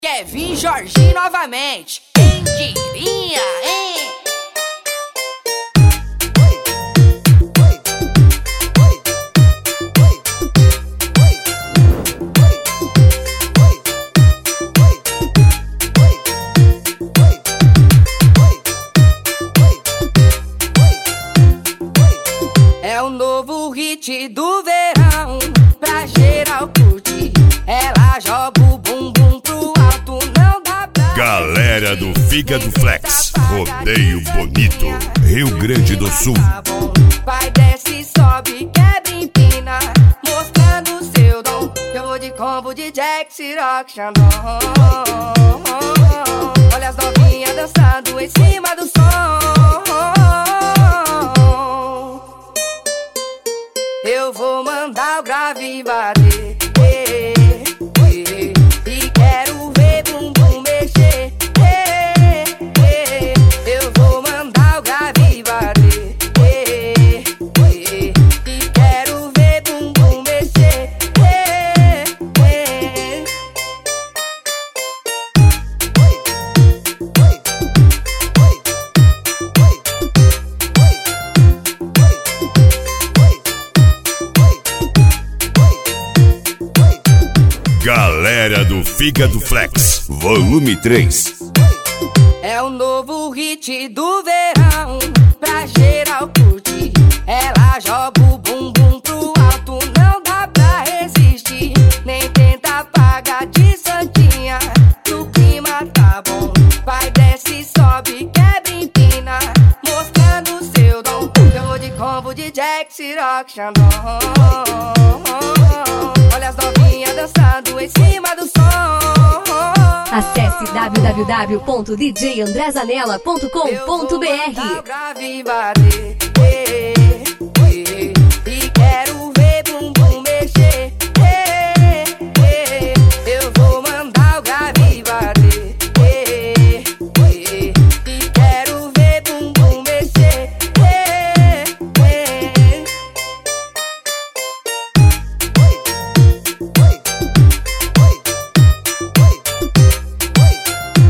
Kevin Jorginho novamente. Quem diria, hein? É o novo hit do verão, pra geral curtir. Ela joga o bumbum pro alto, não dá pra... Galera do Fígado Flex, Rodeio Bonito, Rio Grande do Sul. Vai, desce, sobe, quebra, empina, mostrando seu dom. Eu vou de combo de Jack, Ciroc, Xandão. Olha as novinhas dançando em cima do som. Eu vou mandar o grave bater, e quero ver bumbum mexer, eu vou mandar o grave bater, e quero ver bumbum mexer, Galera do Fígado Flex, volume 3. É o novo hit do verão, pra geral curtir. Ela joga o bumbum pro alto, não dá pra resistir. Nem tenta apagar de santinha, o clima tá bom. Vai, desce, sobe, quebra, empina, mostrando seu dom. Eu vou de combo de Jack, Ciroc, Xandão. Olha as novinhas dançando em cima do som. Acesse www.djandrezanella.com.br. E quero ver bumbum mexer, eu vou mandar o grave bater, e quero ver bumbum mexer,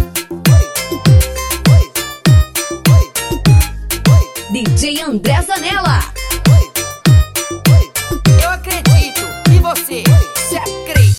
DJ André Zanella.